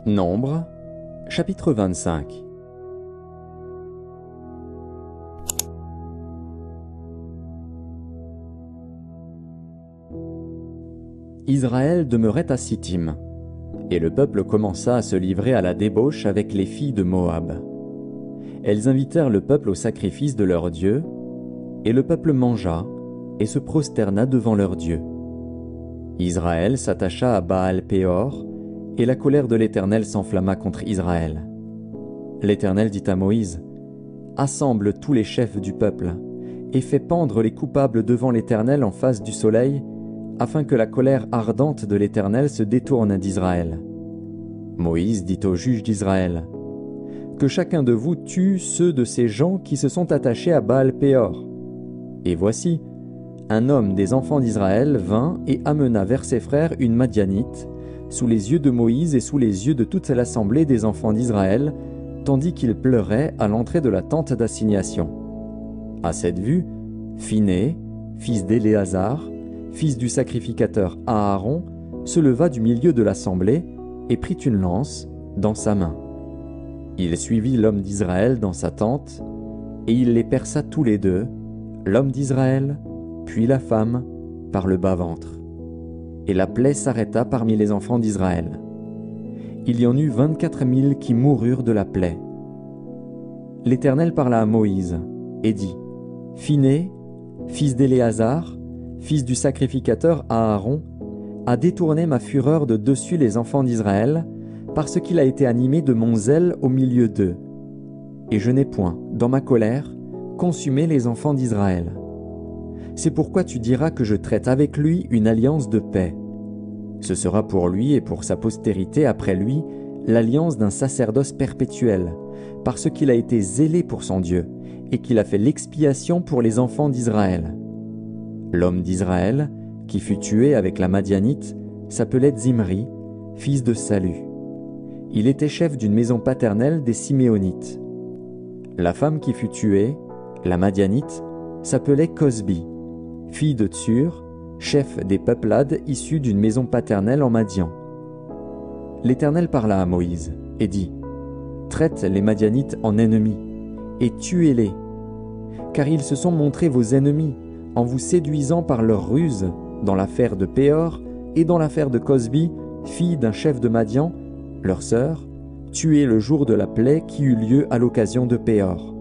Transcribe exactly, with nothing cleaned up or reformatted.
Nombre, chapitre vingt-cinq. Israël demeurait à Sittim, et le peuple commença à se livrer à la débauche avec les filles de Moab. Elles invitèrent le peuple au sacrifice de leur Dieu, et le peuple mangea et se prosterna devant leur Dieu. Israël s'attacha à Baal-Péor, et la colère de l'Éternel s'enflamma contre Israël. L'Éternel dit à Moïse, « Assemble tous les chefs du peuple, et fais pendre les coupables devant l'Éternel en face du soleil, afin que la colère ardente de l'Éternel se détourne d'Israël. » Moïse dit aux juges d'Israël, « Que chacun de vous tue ceux de ces gens qui se sont attachés à Baal-Péor. » Et voici, un homme des enfants d'Israël vint et amena vers ses frères une Madianite, sous les yeux de Moïse et sous les yeux de toute l'assemblée des enfants d'Israël, tandis qu'il pleurait à l'entrée de la tente d'assignation. À cette vue, Phiné, fils d'Éléazar, fils du sacrificateur Aaron, se leva du milieu de l'assemblée et prit une lance dans sa main. Il suivit l'homme d'Israël dans sa tente, et il les perça tous les deux, l'homme d'Israël, puis la femme, par le bas-ventre. Et la plaie s'arrêta parmi les enfants d'Israël. Il y en eut vingt-quatre mille qui moururent de la plaie. L'Éternel parla à Moïse, et dit, « Phiné, fils d'Éléazar, fils du sacrificateur Aaron, a détourné ma fureur de dessus les enfants d'Israël, parce qu'il a été animé de mon zèle au milieu d'eux. Et je n'ai point, dans ma colère, consumé les enfants d'Israël. C'est pourquoi tu diras que je traite avec lui une alliance de paix. Ce sera pour lui et pour sa postérité après lui l'alliance d'un sacerdoce perpétuel, parce qu'il a été zélé pour son Dieu, et qu'il a fait l'expiation pour les enfants d'Israël. » L'homme d'Israël, qui fut tué avec la Madianite, s'appelait Zimri, fils de Salu. Il était chef d'une maison paternelle des Siméonites. La femme qui fut tuée, la Madianite, s'appelait Cosbi, fille de Tsur, chef des peuplades issus d'une maison paternelle en Madian. L'Éternel parla à Moïse et dit, « Traite les Madianites en ennemis, et tuez-les, car ils se sont montrés vos ennemis, en vous séduisant par leur ruse dans l'affaire de Péor et dans l'affaire de Cosbi, fille d'un chef de Madian, leur sœur, tuée le jour de la plaie qui eut lieu à l'occasion de Péor.